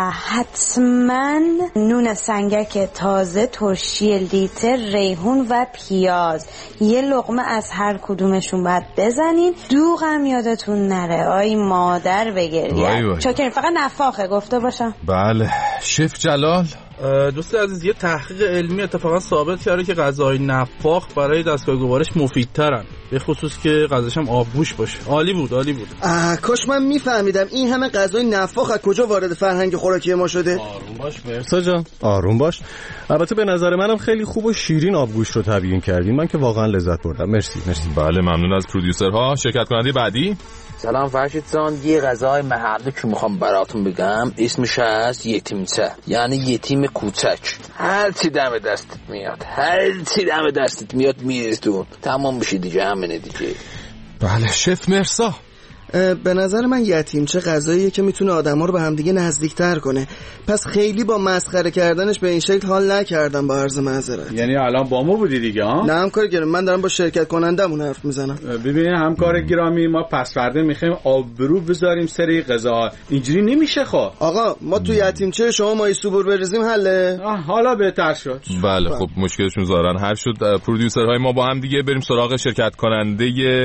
S23: حتما نون سنگک تازه، ترشی لیتر، ریحون و پیاز. یه لقمه از هر کدومشون باید بزنین. دوغم یادتون تون نره، آی مادر بگرید. چاکرین، فقط نفاخه گفته باشم.
S2: بله. شف جلال.
S24: دوست عزیز، یه تحقیق علمی اتفاقا ثابت کرده که غذای نفاخ برای دستگاه گوارش مفیدترن، به خصوص که غذاش هم آبگوشت باشه. عالی بود عالی بود.
S17: آه کاش من میفهمیدم این همه غذای نفاخ از کجا وارد فرهنگ خوراکی ما شده.
S15: آروم باش مرسا جان، آروم باش. البته به نظر منم خیلی خوب و شیرین آبگوشت رو تبیین کردین، من که واقعا لذت بردم. مرسی مرسی.
S2: بله ممنون از پرودیوسرها. شرکت کننده بعدی.
S18: سلام فرشید جان، یه غذای محلی که میخوام براتون بگم اسمش هست یتیمچه، یعنی یتیم کوچک. هر چی دم دستت میاد، هر چی دم دستت میاد میرسون، تمام بشی دیگه، همینه دیگه.
S2: بله شف مرسا.
S17: به نظر من یتیمچه غذاییه که میتونه آدما رو به همدیگه نزدیکتر کنه، پس خیلی با مسخره کردنش به این شکل حال نکردم، با عرض معذرت.
S22: یعنی الان با ما بودی دیگه ها؟
S17: نه همکار گرامی، من دارم با شرکت کنندمون حرف میزنم.
S22: ببینید همکار گرامی، ما پس فردا میخوایم آبرو بذاریم سری غذا، اینجوری نمیشه. خب
S17: آقا ما تو یتیمچه شما ماهی سوبور بریزیم حله؟
S22: حالا بهتر شد.
S2: بله خب مشکلشون ظاهرا حل شد. پرودیوسرهای ما با هم دیگه بریم سراغ شرکت کننده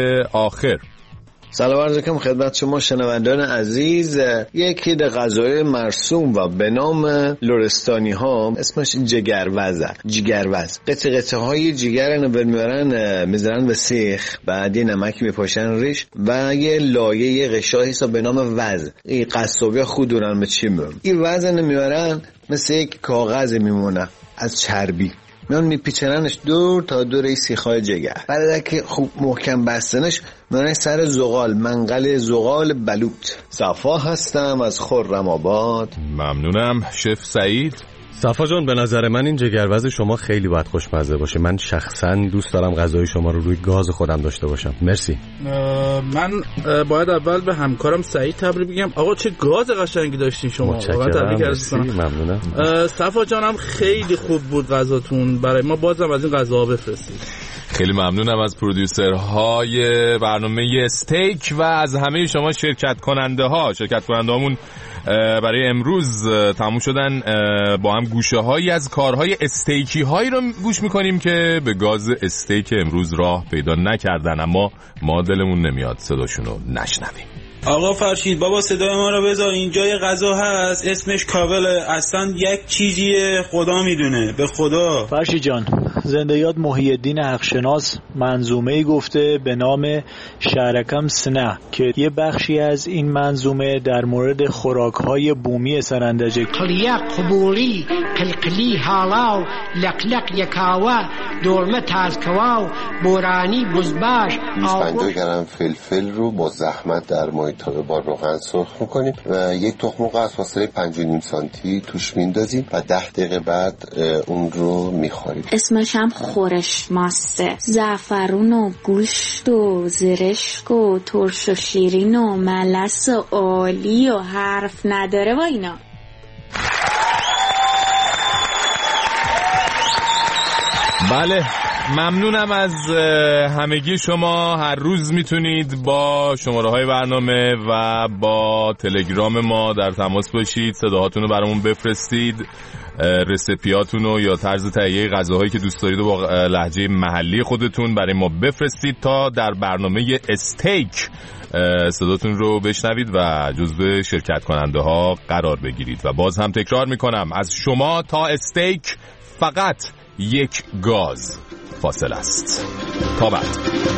S2: آخر.
S25: سلام عرض می‌کنم خدمت شما شنوندگان عزیز. یکی از غذای مرسوم و به نام لرستانی ها اسمش جگروزه. جگروز قطعه قطعه های جگر رو میبرن میذارن به سیخ، بعد یه نمک میپاشن ریش و یه لایه یه قشایی هست به نام وز. این قصابی خود دونن به چی میبرن. این وزن میبرن مثل یک کاغذ میمونه از چربی، میان میپیچننش دور تا دور این سیخای جگر. بعد که خوب محکم بستنش میانه سر زغال، منقل زغال بلوط. صفا هستم از خرم آباد.
S2: ممنونم. شف سعید.
S15: صفا جان، به نظر من این جگروز شما خیلی باید خوشمزه باشه. من شخصا دوست دارم غذای شما رو روی گاز خودم داشته باشم. مرسی.
S24: من باید اول به همکارم سعید تبریک بگم. آقا چه گاز قشنگی داشتین شما.
S15: واقعا تبریک عرض می‌کنم. ممنونم.
S24: صفا جانم خیلی خوب بود غذاتون، برای ما بازم از این غذا بفرستید.
S2: خیلی ممنونم از پرودیوسرهای برنامه استیک و از همه شما شرکت کننده ها. شرکت کننده هامون برای امروز تموم شدن. با هم گوشه هایی از کارهای استیکی هایی رو گوش میکنیم که به گاز استیک امروز راه پیدا نکردن، اما ما دلمون نمیاد صداشون رو نشنویم.
S1: آقا فرشید بابا صدای ما رو بذار، اینجا یه غذا هست اسمش کاوله، اصلا یک چیزیه خدا میدونه، به خدا.
S26: فرشید جان، زنده یاد محی الدین حقشناس منظومه‌ای گفته به نام شرکم سنه که یه بخشی از این منظومه در مورد خوراک‌های بومی سرندجه.
S27: قلیه قبولی قلقلی حالاو لقلق یکاوا دورمه تازکواو بورانی بزباش.
S13: بیست پنجاه گرم فلفل رو با زحمت در مایتابه با روغن سرخ میکنیم و یک تخم مرغ از فاصله پنج و نیم سانتی توش میندازیم و ده دقیقه بعد اون رو میخوریم.
S28: اسمش هم خورش ماسته. زعفرون و گوشت و زرشک و ترش و شیرین و ملس و عالی و حرف نداره با اینا.
S2: بله ممنونم از همگی شما. هر روز میتونید با شماره های برنامه و با تلگرام ما در تماس باشید، صداهاتون رو برامون بفرستید، رسپیاتون رو یا طرز تهیه غذاهایی که دوست دارید با لهجه محلی خودتون برای ما بفرستید تا در برنامه استیک صداتون رو بشنوید و جزو شرکت کننده ها قرار بگیرید. و باز هم تکرار میکنم، از شما تا استیک فقط یک گاز فاصل است. تا بعد.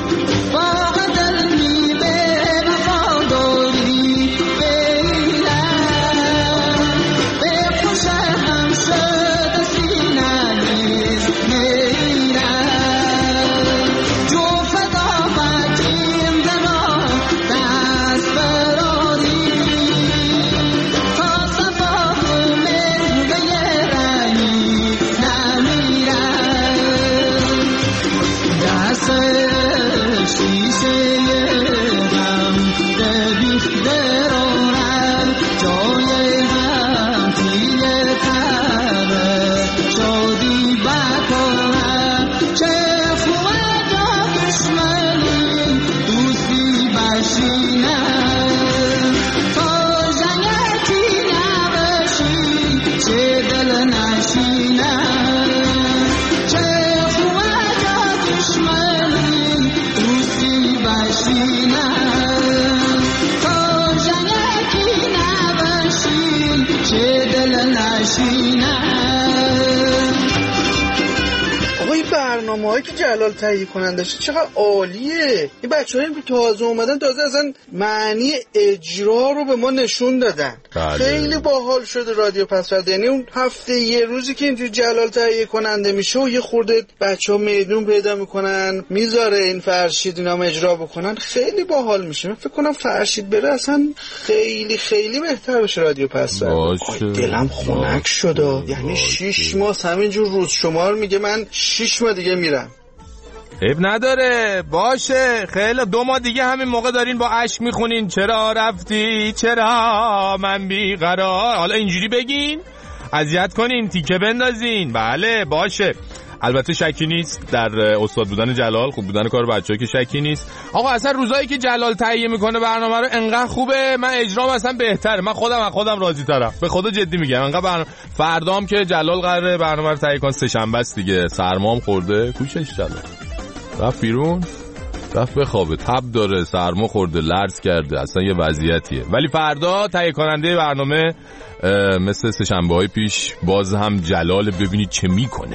S17: برنامه‌هایی که جلال تهیه کننده شده چقدر عالیه. این بچه‌ها که تازه اومدن تازه اصلا معنی اجرا رو به ما نشون دادن. بله. خیلی باحال شده رادیو پسورده. یعنی اون هفته یه روزی که اینجوری جلال تهیه کننده میشه و یه خورده بچه‌ها میدون پیدا میکنن میذاره این فرشید اینا اجرا بکنن، خیلی باحال میشه. من فکر کنم فرشید بره اصلا خیلی خیلی بهتر بشه رادیو پسورده. دلم خنک شده. یعنی شش ماه همینجور روز شمار میگه من شش ماه دیگه میرم.
S2: عیب نداره، باشه، خیلی دو ماه دیگه همین موقع دارین با اشک میخونین چرا رفتی چرا من بیقرار. حالا اینجوری بگین، اذیت کنین، تیکه بندازین. بله باشه. البته شکی نیست در استاد بودن جلال، خوب بودن کار بچه‌ها که شکی نیست. آقا اصلا روزایی که جلال تهیه میکنه برنامه رو انقدر خوبه، من اجرام اصلا بهتره. من خودم از خودم راضی ترم، به خدا جدی میگم. انقدر برنامه فردام که جلال قراره برنامه رو تهیه کنه، سه شنبه است دیگه، سرمام خورده، کوشش جلال رفت بیرون، رفت بخوابه، تب داره، سرما خورده، لرز کرده، اصلا یه وضعیتیه. ولی فردا تهیه کننده برنامه مثل سه شنبه های پیش باز هم جلال، ببینید چه میکنه.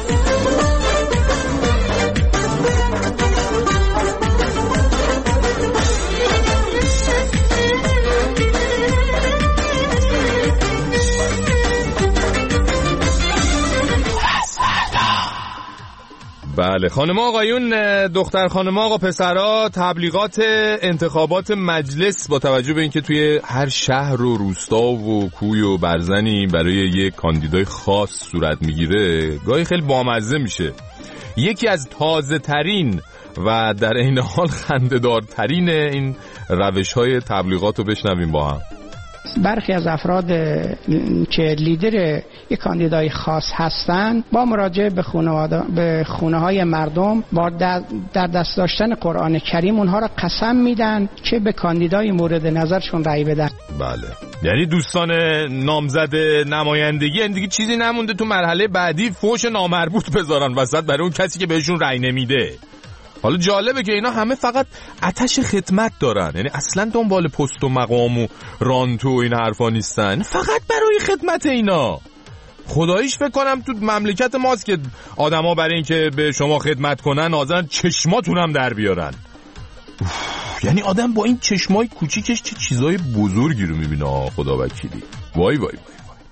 S2: بله خانم آقایون، دختر خانم آقا پسرها، تبلیغات انتخابات مجلس با توجه به اینکه توی هر شهر و روستا و کوی و برزنی برای یک کاندیدای خاص صورت میگیره، گاهی خیلی بامزه میشه. یکی از تازه ترین و در این حال خنده‌دار ترین این روش های تبلیغات رو بشنویم با هم.
S27: برخی از افراد که لیدر یک کاندیدای خاص هستند با مراجعه به خانواده به خونه های مردم با در دست داشتن قرآن کریم اونها را قسم میدن که به کاندیدای مورد نظرشون رأی بدن.
S2: بله، یعنی دوستان نامزد نمایندگی این دیگه چیزی نمونده تو مرحله بعدی فوش نامربوط بذارن وسط برای اون کسی که بهشون رأی نمیده. حالا جالبه که اینا همه فقط آتش خدمت دارن، یعنی اصلا دنبال پست و مقام و رانتو و این حرفا نیستن، فقط برای خدمت اینا. خداییش فکر کنم تو مملکت ماست که آدما برای این که به شما خدمت کنن نازن چشماتون هم در بیارن. یعنی آدم با این چشمای کوچیکش چه چیزای بزرگی رو میبینه. خدا وکیلی. وای وای وای.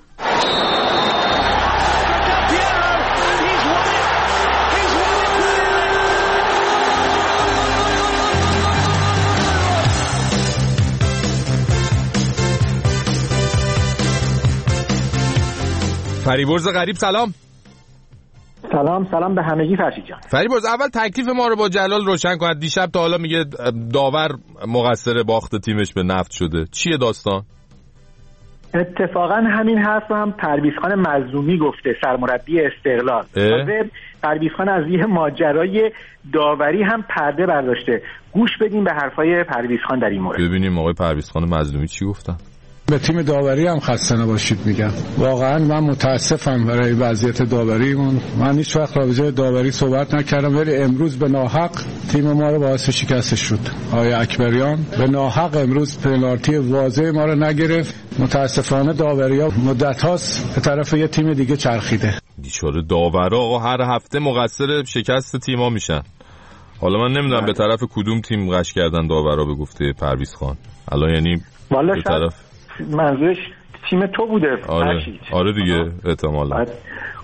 S2: فریبرز غریب سلام.
S4: سلام سلام به همگی فرشید جان.
S2: فریبرز اول تکلیف ما رو با جلال روشن کند. دیشب تا حالا میگه داور مقصر باخت تیمش به نفت شده، چیه داستان؟
S4: اتفاقا همین حرف هم پرویز خان مظلومی گفته، سرمربی استقلال.
S27: پرویزخان از یه ماجرای داوری هم پرده برداشته. گوش بدیم به حرفای پرویزخان در این مورد.
S2: ببینیم آقای پرویزخان مظلومی چی گفتن.
S5: به تیم داوری هم خسته نباشید میگم. واقعا من متاسفم برای وضعیت داوریمون. من هیچ وقت راجع به داوری صحبت نکردم، ولی امروز به ناحق تیم ما رو باعث شکستش شد. آقای اکبریان به ناحق امروز پنالتی واضح ما رو نگرفت. متاسفانه داوری‌ها مدت هاست به طرف یه تیم دیگه چرخیده.
S2: بیچاره داورا آقا هر هفته مقصر شکست تیم‌ها میشن. حالا من نمیدونم به طرف کدوم تیم قش کردن داورا به گفته پرویزخان. الان یعنی به طرف
S27: منظورش تیم تو بوده.
S2: آره, آره دیگه احتمالاً.
S27: بعد,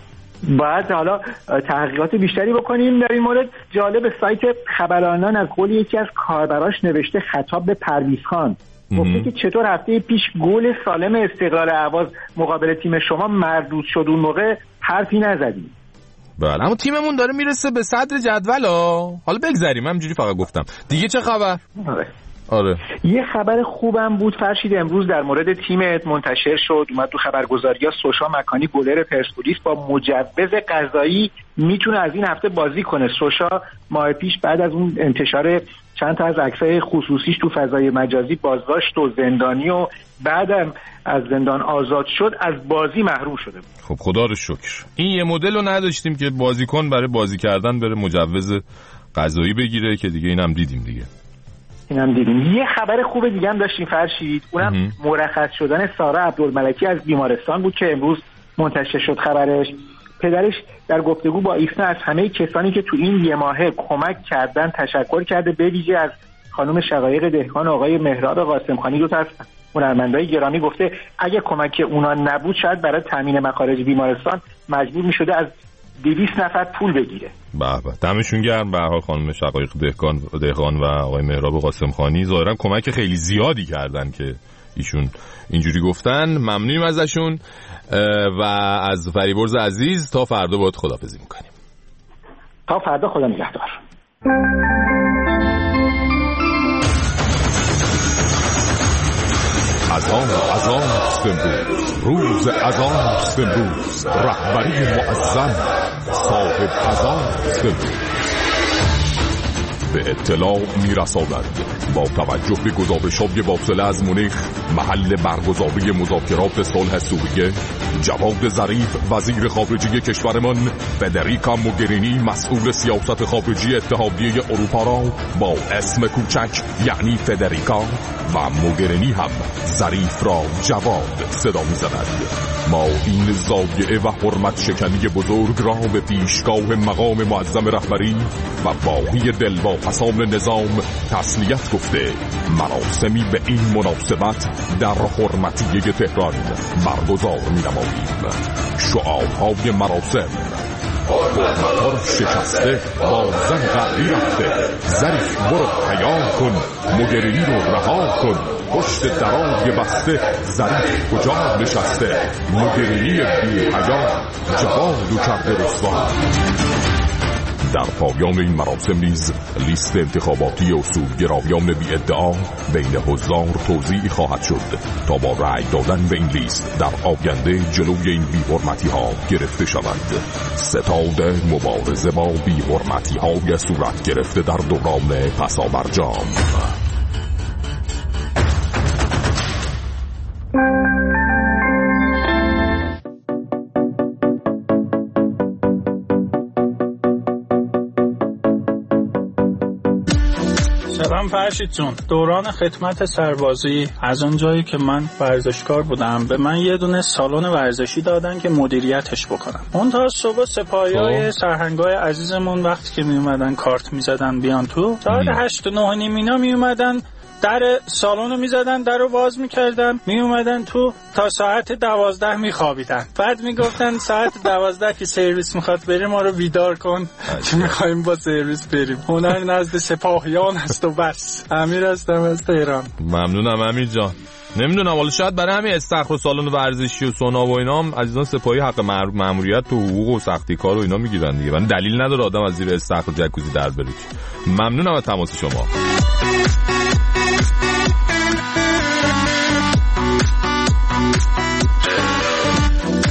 S27: بعد حالا تحقیقات بیشتری بکنیم در این مورد. جالب سایت خبرانان از قول یکی از کاربراش نوشته خطاب به پرویزخان، گفته که چطور هفته پیش گل سالم استقلال اهواز مقابل تیم شما مردود شد، اون موقع حرفی نزدیم.
S2: بله اما تیممون داره میرسه به صدر جدول ها. حالا بگذریم، همینجوری فقط گفتم دیگه. چه خبر؟
S27: آره.
S2: آره.
S27: یه خبر خوبم بود فرشید، امروز در مورد تیمت منتشر شد، اومد تو خبرگزاری‌ها. سوشا مکانی گلر پرسپولیس با مجوز قضایی میتونه از این هفته بازی کنه. سوشا ماه پیش بعد از اون انتشار چند تا از عکسای خصوصیش تو فضای مجازی بازداشت و زندانی و بعدم از زندان آزاد شد، از بازی محروم شده بود.
S2: خب خدا رو شکر این یه مدل رو نداشتیم که بازیکن برای بازی کردن بره مجوز قضایی بگیره، که دیگه اینم دیدیم دیگه.
S27: اینم دیدیم. یه خبر خوب دیگه هم داشتیم فرشید، اونم مرخص شدن سارا عبدالملکی از بیمارستان بود که امروز منتشر شد خبرش. پدرش در گفتگو با ایسنا از همه کسانی که تو این یه ماهه کمک کردن تشکر کرده، به ویژه از خانم شقایق دهقان و آقای مهراب قاسمخانی، دو تا از هنرمندای گرامی. گفته اگه کمک اونا نبود شاید برای تامین مخارج بیمارستان مجبور می‌شده از دویست نفر پول بگیره.
S2: به به دمشون گرم. به هر حال خانم شقایق دهقان دهقان و آقای مهراب قاسمخانی ظاهرا کمک خیلی زیادی کردن که ایشون اینجوری گفتن. ممنونیم ازشون و از فریبرز عزیز تا فردا باهات خداحافظی میکنیم.
S27: تا فردا، خدا نگهدار.
S21: از آن از آن امروز، روز از آن امروز، رهبری معظم صاحب از آن امروز به اطلاع می‌رساند با توجه به گزارش‌های واصله از مونیخ، محل برگزاری مذاکرات صلح سوریه، جواد ظریف وزیر خارجه کشورمان، فدریکا موگرینی مسئول سیاست خارجی اتحادیه اروپا را با اسم کوچک یعنی فدریکا و موگرینی هم ظریف را جواد صدا می‌زند. ما این زایعه و حرمت شکنی بزرگ را به پیشگاه مقام معظم رهبری و باقی دلواپسان نظام تسلیت گفته مراسمی به این مناسبت در حرمتیه تهران برگزار می‌نماییم. شعارهای مراسم: حرمت‌ها شکسته با زن قهری رفته، ظریف برو حیا کن، موگرینی رو رها کن، پشت درای بسته ظریف کجا نشسته، موگرینی بی حیا جواد و کرده رسوا. در پایان این مراسم نیز لیست انتخاباتی اصولگرایان بی ادعا بین حضار توزیع خواهد شد تا با رأی دادن به این لیست در آینده جلوی این بی‌حرمتی ها گرفته شود. ستاد مبارزه با بی‌حرمتی های صورت گرفته در دوران پسابرجام.
S6: سلام فرشید جون. دوران خدمت سربازی از اون جایی که من ورزشکار بودم به من یه دونه سالن ورزشی دادن که مدیریتش بکنم. اون تا صبح سپاهیای سرهنگای عزیزمون وقتی که می اومدن کارت می زدن بیان تو، ساعت هشت و نه نیم اینا می اومدن در سالن رو می زدن، در رو باز می کردن، می اومدن تو تا ساعت دوازده می خوابیدن. بعد می گفتن ساعت دوازده که سرویس میخواد بریم ما رو بیدار کن که میخوایم با سرویس بریم. هنر نزد سپاهیان است و بس. امیر هستم از تهران.
S2: ممنونم امیر جان. نمیدونم حالا شاید برای همین استخر و سالن ورزشی و سونا و اینا هم عزیزان سپاهی حق مأموریت و حقوق و سختی کار و اینا میگیرن دیگه. من دلیل نداره آدم از زیر استخر و جکوزی در بره. ممنونم از تماس شما.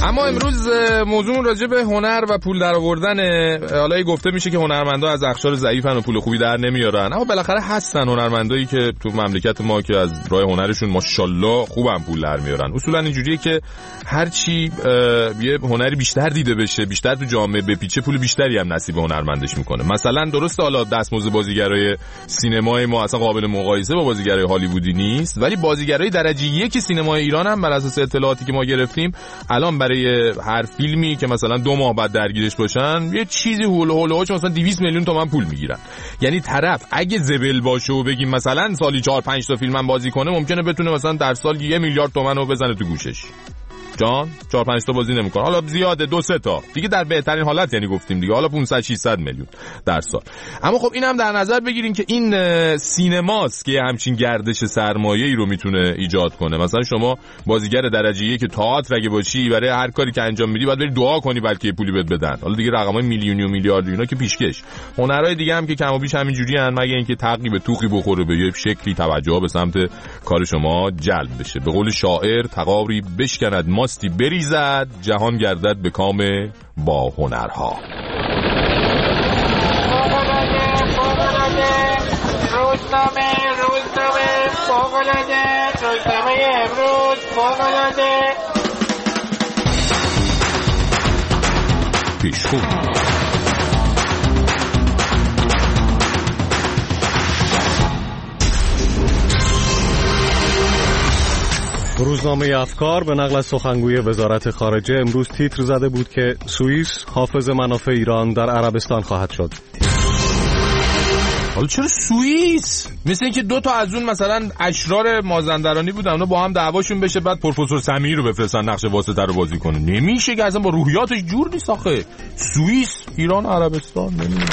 S2: اما امروز موضوع راجع به هنر و پول در آوردن. حالا گفته میشه که هنرمندا از اقشار ضعیفن و پول خوبی در نمیارن، اما بالاخره هستن هنرمندایی که تو مملکت ما که از راه هنرشون ماشاءالله خوبم پول در میارن. اصولا اینجوریه که هر چی یه هنری بیشتر دیده بشه، بیشتر تو جامعه بپیچه، پول بیشتری هم نصیب هنرمندش میکنه. مثلا درسته حالا دستمزد بازیگرای سینمای ما اصلا قابل مقایسه با بازیگرای هالیوودی نیست، ولی بازیگرای درجه یک سینمای ایران هم بر اساس اطلاعاتی که ما گرفتیم الان برای هر فیلمی که مثلا دو ماه بعد درگیرش باشن یه چیزی هول هولوش مثلا دویست میلیون تومان پول میگیرن. یعنی طرف اگه زبل باشه و بگیم مثلا سالی چهار پنج تا فیلم هم بازی کنه، ممکنه بتونه مثلا در سال یه میلیارد تومان رو بزنه تو گوشش. جان چهار پنج تا بازی نمیکنه، حالا زیاده دو سه تا دیگه در بهترین حالت، یعنی گفتیم دیگه حالا پانصد ششصد میلیون در سال. اما خب این هم در نظر بگیرین که این سینماست که همچین گردش سرمایه‌ای رو میتونه ایجاد کنه. مثلا شما بازیگر درجه یک که تئاتر اگه باشی، برای هر کاری که انجام میدی باید بری دعا کنی بلکه یه پولی بهت بدن. حالا دیگه رقمای میلیونی و میلیاردی اینا که پیشکش. هنرهای دیگه هم که کم و بیش همینجوری ان، مگه اینکه تقریبا توخی بخوره به یه شکلی توجه به سمت کار شما جلب بشه. به قول شاعر تقاری بشکند ماستی بریزد، جهان گردد به کام با هنرها.
S7: روزنامه روزنامه فوق‌العاده، روزنامه امروز فوق‌العاده.
S2: پیشخو
S15: روزنامه افکار به نقل از سخنگوی وزارت خارجه امروز تیتر زده بود که سوئیس حافظ منافع ایران در عربستان خواهد شد.
S2: حالا چرا سوئیس؟ مثل اینکه دو تا از اون مثلا اشرار مازندرانی بودن، اونا با هم دعواشون بشه، بعد پروفسور سمیعی رو بفرستن نقش واسطه رو بازی کنه. نمیشه که اصلا با روحیاتش جور نیست آخه. سوئیس، ایران، عربستان، نمیدونم.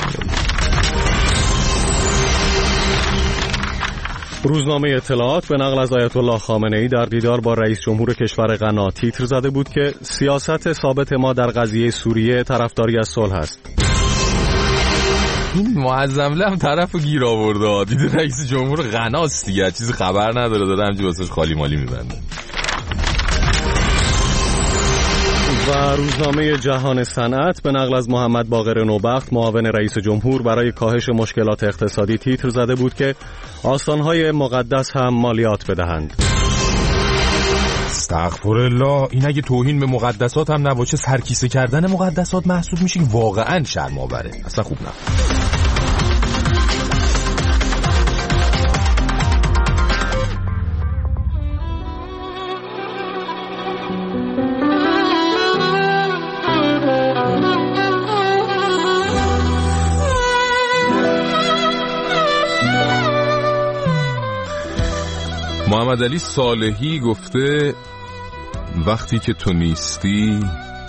S15: روزنامه اطلاعات به نقل از آیت الله خامنه‌ای در دیدار با رئیس جمهور کشور غنا تیتر زده بود که سیاست ثابت ما در قضیه سوریه طرفداری از صلح است.
S2: این معظمله هم طرفو گیر آورده، دیده رئیس جمهور غناست دیگه، چیزی خبر نداره، داره همجوری واسش خالی مالی میبنده.
S15: و روزنامه جهان صنعت به نقل از محمد باقر نوبخت معاون رئیس جمهور برای کاهش مشکلات اقتصادی تیتر زده بود که آستانهای مقدس هم مالیات بدهند.
S2: استغفرالله، این اگه توهین به مقدسات هم نباشه سرکیسه کردن مقدسات محسوب میشه که واقعا شرم‌آوره، اصلا خوب نه. محمد علی صالحی گفته وقتی که تو نیستی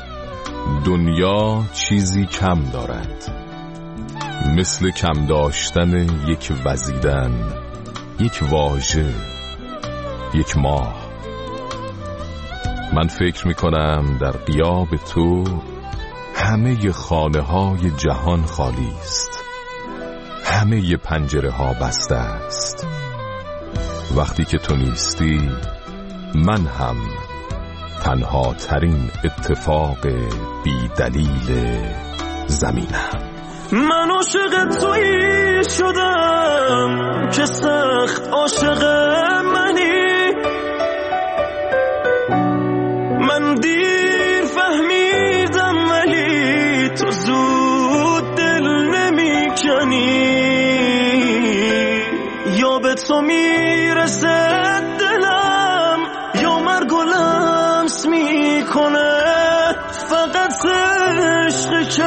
S2: دنیا چیزی کم دارد، مثل کم داشتن یک وزیدن، یک واژه، یک ماه. من فکر میکنم در غیاب تو همه خانه های جهان خالی است، همه پنجره ها بسته است. وقتی که تو نیستی من هم تنها ترین اتفاق بی دلیل زمینم.
S1: من عاشق تویی شدم که سخت عاشق منی، من دیر فهمیدم ولی تو زود دل نمی کنی، یا به تو میرسه دلم یا مرگ و لمس میکنه. فقط عشقی که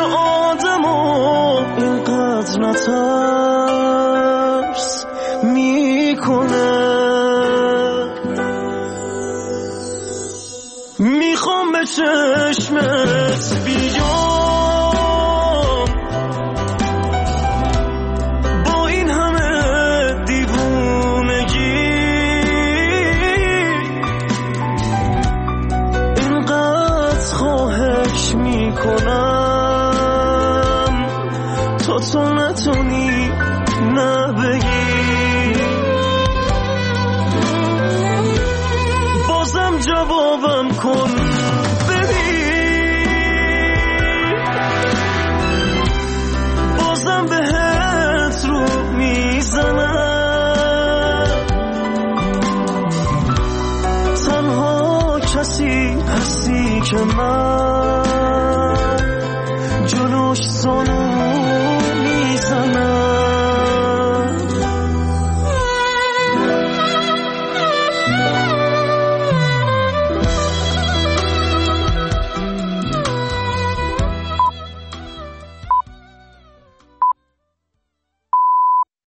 S1: آدمو اینقدر نترس میکنه.